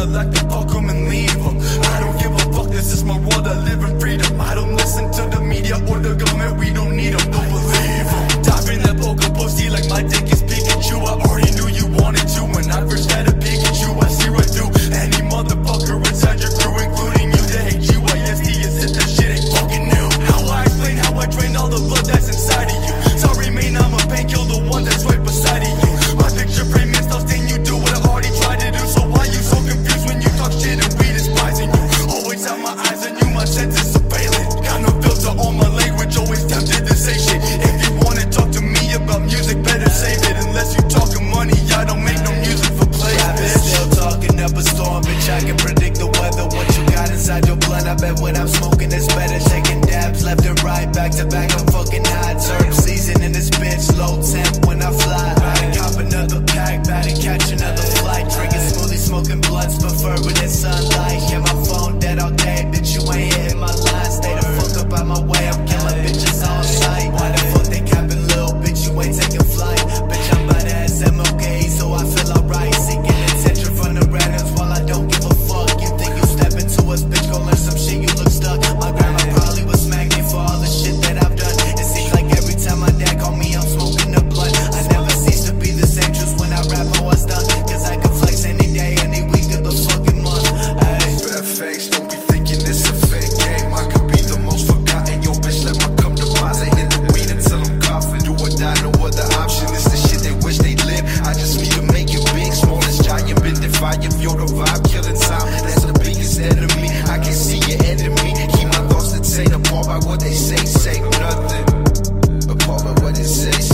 select them, fuck them and leave them. I don't give a fuck, this is my world, I live in freedom. I don't listen to the media or the government, we don't need them, don't believe them. Dive in that poker pussy like my dick is Pikachu. I already knew you wanted to when I first had a Pikachu. I see right through any motherfucker inside your crew, including you. The HGYST is it, that shit ain't fucking new. How I explain how I drain all the blood that's inside of you. Sorry man, I'm a painkiller, the one that's right beside of you. My picture frame is still saying you do what I already tried to do. So why you so confused when you talk shit and we despising you? Always have my eyes on you, my senses surveillance. Got no filter on my language, always tempted to say shit. If you wanna talk to me about music, better save it. Unless you talking money, I don't make no music for play, bitch. Still talking up a storm, bitch, I can predict the weather. What you got inside your blood, I bet when I'm smoking it's better. Taking dabs left and right, back to back, I'm fucking hot. Surf season in this bitch, low temp when I fly. I cop another pack, about to catch another flight. Drinking smoothie, smoking blunts, prefer when it's sunlight. Yeah, my phone dead all day, bitch, you ain't hitting my line. Stay the fuck up out my way, I'm killing bitches on sight. Why the fuck they capping, little bitch, you ain't taking flight. Bitch, I'm by the SMOK, so I feel alright. Seeking attention from the randoms while I don't give a fuck. You think you step into us, bitch, go learn some shit, you look stuck. My grandma probably would smack me for all the shit that I've done. It seems like every time my dad call me, I'm smoking the blunt. I never cease to be the same, just when I rap, I was done. Cause I can flex any day, any week of the fucking month. Ay. Bad face, don't be thinking this a fake game. I could be the most forgotten, yo bitch, let my come deposit. Hit the weed until I'm coughing, do or die, no other option. It's the shit they wish they lived, I just need to make it big. Smallest giant, been defiant, feel the vibe, killing time. That's the biggest enemy, I can see your enemy. Keep my thoughts detained apart by what they say nothing. Apart by what they say